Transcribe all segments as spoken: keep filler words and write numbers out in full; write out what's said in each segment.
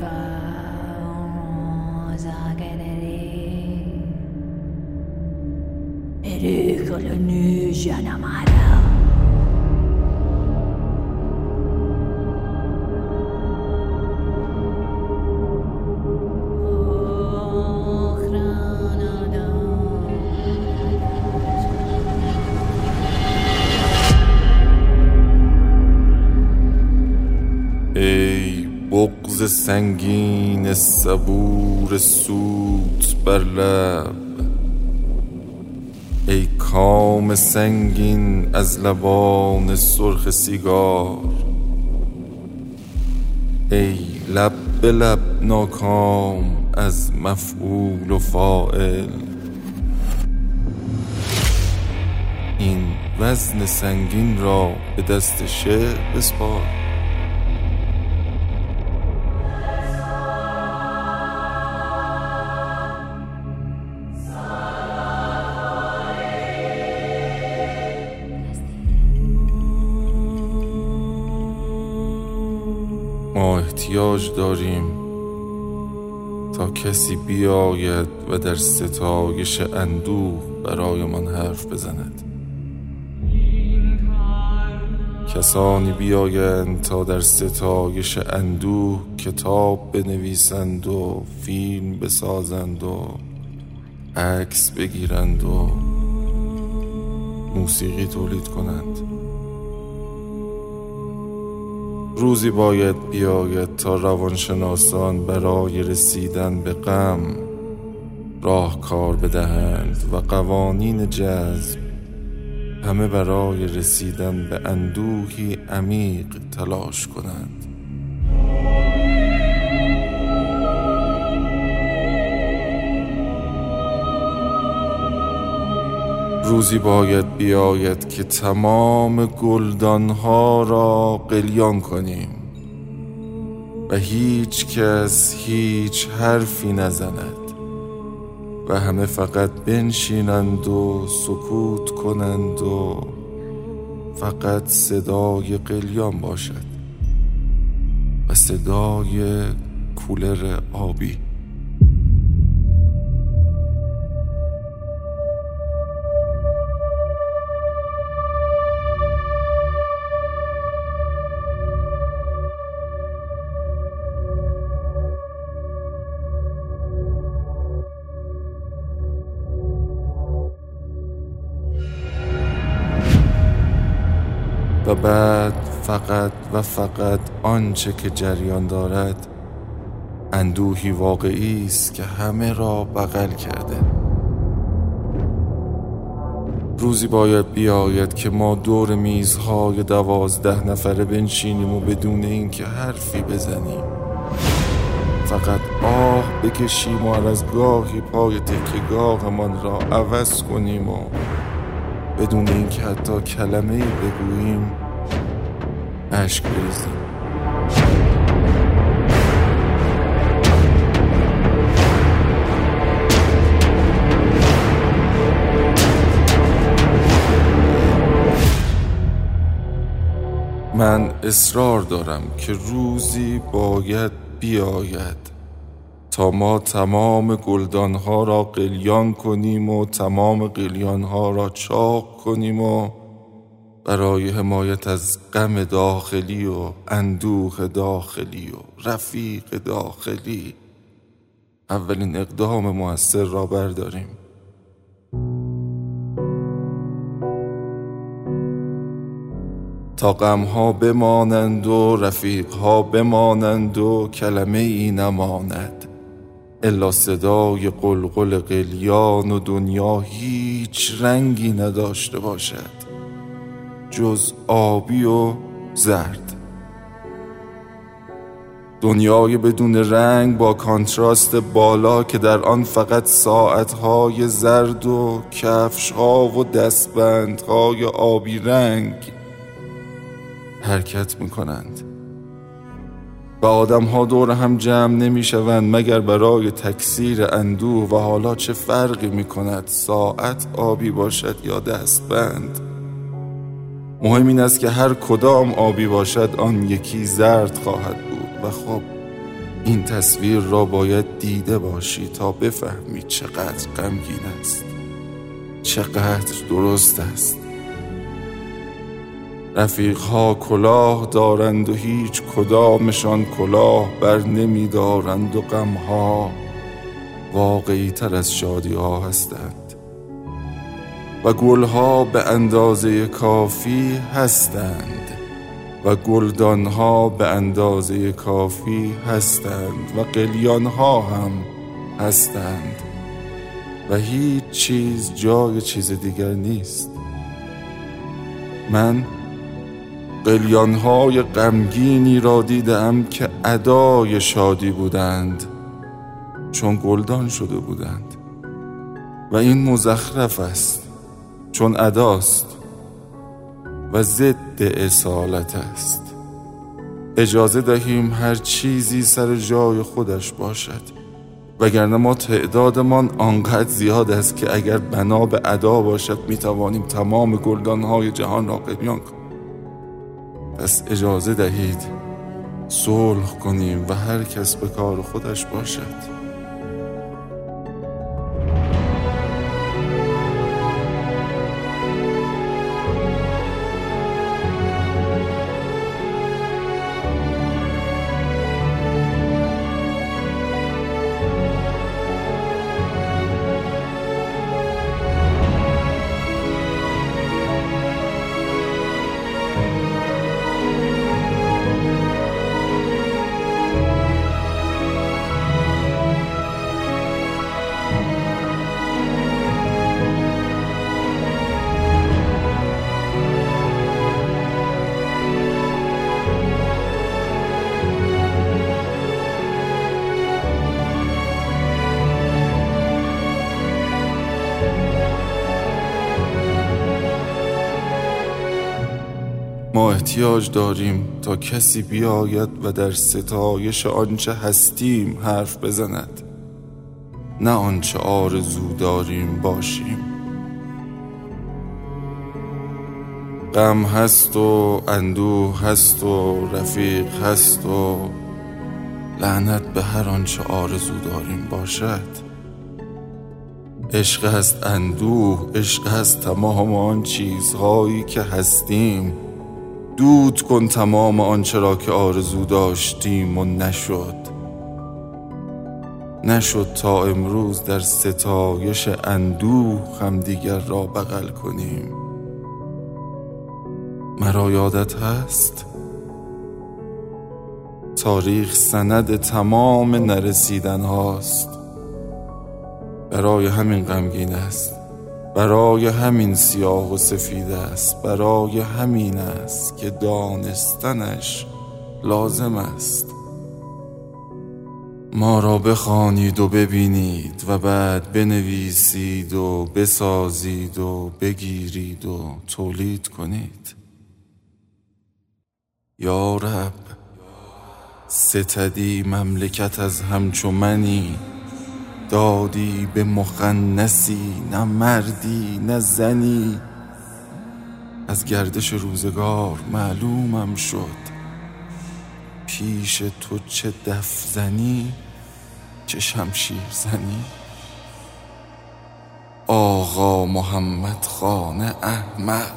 ای بغض سنگین صبور سوت بر لب، ای کام سنگین از لبان سرخ سیگار، ای لب به لب ناکام از مفعول و فاعل، این وزن سنگین را به دست شعر بسپار. ما احتیاج داریم تا کسی بیاید و در ستایش اندوه برایمان حرف بزند. کسانی بیایند تا در ستایش اندوه کتاب بنویسند و فیلم بسازند و عکس بگیرند و موسیقی تولید کنند. روزی باید بیاید تا روانشناسان برای رسیدن به غم راهکار بدهند و قوانین جذب همه برای رسیدن به اندوهی عمیق تلاش کنند. روزی باید بیاید که تمام گلدانها را قلیان کنیم و هیچ کس هیچ حرفی نزند و همه فقط بنشینند و سکوت کنند و فقط صدای قلیان باشد و صدای کولر آبی. و بعد فقط و فقط آنچه که جریان دارد اندوهی واقعی است که همه را بغل کرده. روزی باید بیاید که ما دور میزهای دوازده نفره بنشینیم و بدون اینکه حرفی بزنیم فقط آه بکشیم و از گاهی پای تکیه‌گاهمان را عوض کنیم و بدون اینکه حتی کلمه‌ای بگوییم اشک بریزیم. من اصرار دارم که روزی باید بیاید تا ما تمام گلدانها را قلیان کنیم و تمام قلیانها را چاق کنیم و برای حمایت از غم داخلی و اندوه داخلی و رفیق داخلی اولین اقدام مؤثر را برداریم. تا غمها بمانند و رفیقها بمانند و کلمه ای نماند الا صدای قلقل قلیان و دنیا هیچ رنگی نداشته باشد جز آبی و زرد. دنیای بدون رنگ با کانتراست بالا که در آن فقط ساعتهای زرد و کفشها و دستبندهای آبی رنگ حرکت میکنند و آدمها دور هم جمع نمی شوند مگر برای تکثیر اندوه و حالا چه فرقی می کند ساعت آبی باشد یا دستبند. مهم این است که هر کدام آبی باشد آن یکی زرد خواهد بود و خب این تصویر را باید دیده باشی تا بفهمی چقدر غمگین است، چقدر درست است. رفیقها کلاه دارند و هیچ کدامشان کلاه بر نمی دارند و غمها واقعی تر از شادی ها هستند و گلها به اندازه کافی هستند و گلدانها به اندازه کافی هستند و قلیانها هم هستند و هیچ چیز جای چیز دیگر نیست. من قلیانهای غمگینی را دیدم که ادای شادی بودند چون گلدان شده بودند و این مزخرف است چون اداست و ضد اصالت است. اجازه دهیم هر چیزی سر جای خودش باشد، وگرنه ما تعدادمان آنقدر زیاد است که اگر بنا به ادا باشد میتوانیم تمام گلدانهای جهان را قلیان کنیم. پس اجازه دهید صلح کنیم و هر کس به کار خودش باشد. ما احتیاج داریم تا کسی بیاید و در ستایش آنچه هستیم حرف بزند، نه آنچه آرزو داریم باشیم. غم هست و اندوه هست و رفیق هست و لعنت به هر آنچه آرزو داریم باشد. عشق هست اندوه، عشق هست تمام آن چیزهایی که هستیم. دود کن تمام آنچه را که آرزو داشتیم و نشد نشد تا امروز در ستایش اندوه هم دیگر را بغل کنیم. مرا یادت هست تاریخ سند تمام نرسیدن هاست. برای همین غمگین است، برای همین سیاه و سفید است، برای همین است که دانستنش لازم است. ما را بخوانید و ببینید و بعد بنویسید و بسازید و بگیرید و تولید کنید. یا رب، ستدی مملکت از همچو منی، دادی به مخنثی، نه مردی نه زنی. از گردش روزگار معلومم شد، پیش تو چه دف زنی چه شمشیر زنی. آقا محمد خان احمق.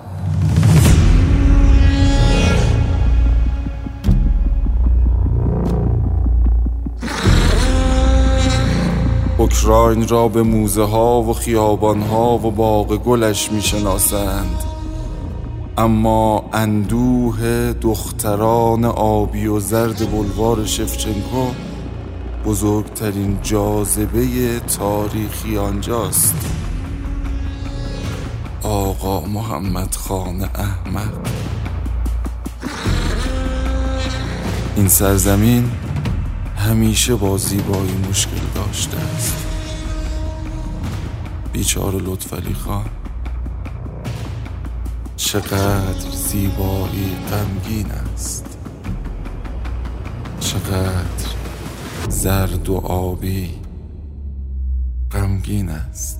اوکراین را به موزه ها و خیابان ها و باغ گلش می شناسند، اما اندوه دختران آبی و زرد بلوار شفچنکو بزرگترین جاذبه تاریخی آنجاست. آقا محمد خان احمق. این سرزمین همیشه با زیبایی مشکل داشته است. بیچاره لطفعلی خان، چقدر زیبایی غمگین است، چقدر زرد و آبی غمگین است.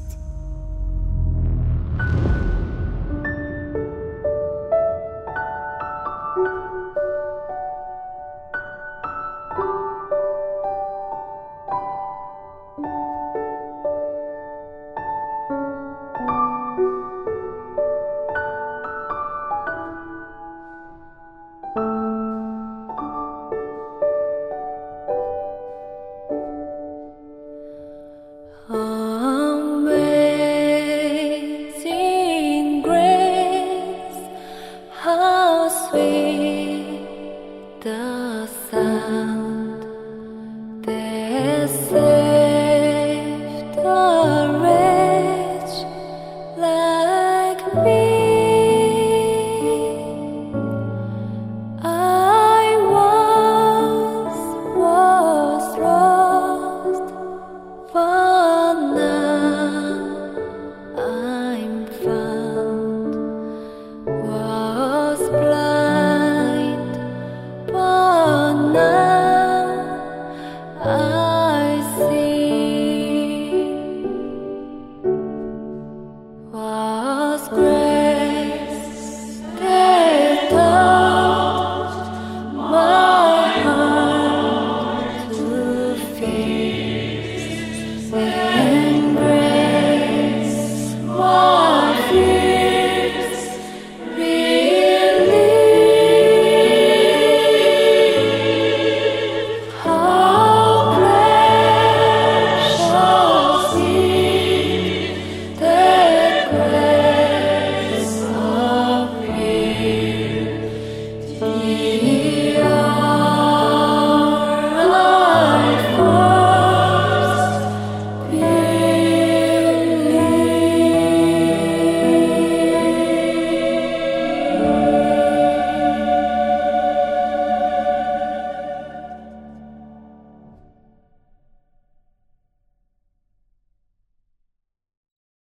خواهی